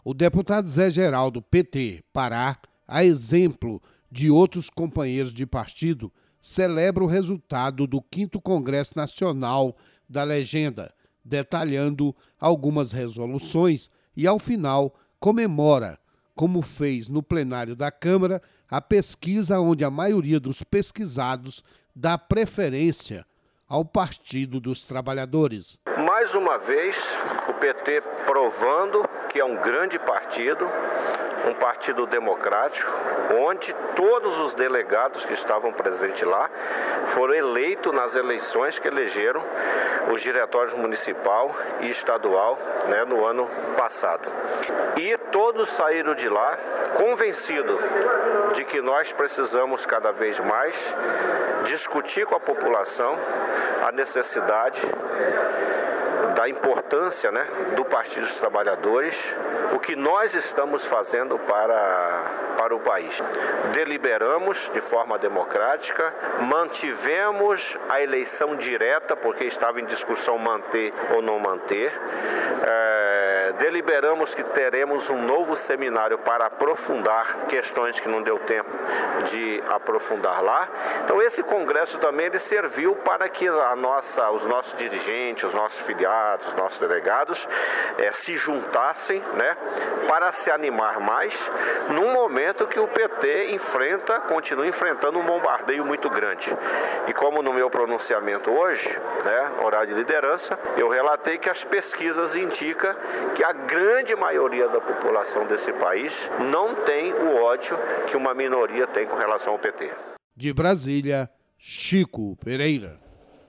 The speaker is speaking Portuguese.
O deputado Zé Geraldo, PT, Pará, a exemplo de outros companheiros de partido, celebra o resultado do 5º Congresso Nacional da Legenda, detalhando algumas resoluções e, ao final, comemora, como fez no plenário da Câmara, a pesquisa onde a maioria dos pesquisados dá preferência ao Partido dos Trabalhadores. Mais uma vez, o PT provando que é um grande partido, um partido democrático, onde todos os delegados que estavam presentes lá foram eleitos nas eleições que elegeram os diretórios municipal e estadual, no ano passado. E todos saíram de lá convencidos de que nós precisamos cada vez mais discutir com a população a necessidade da importância do Partido dos Trabalhadores, o que nós estamos fazendo para o país. Deliberamos de forma democrática, mantivemos a eleição direta, porque estava em discussão manter ou não manter. Deliberamos que teremos um novo seminário para aprofundar questões que não deu tempo de aprofundar lá. Então esse congresso também ele serviu para que os nossos dirigentes, os nossos filiados, os nossos delegados se juntassem, para se animar mais num momento que o PT continua enfrentando um bombardeio muito grande. E como no meu pronunciamento hoje, horário de liderança, eu relatei que as pesquisas indicam que a grande maioria da população desse país não tem o ódio que uma minoria tem com relação ao PT. De Brasília, Chico Pereira.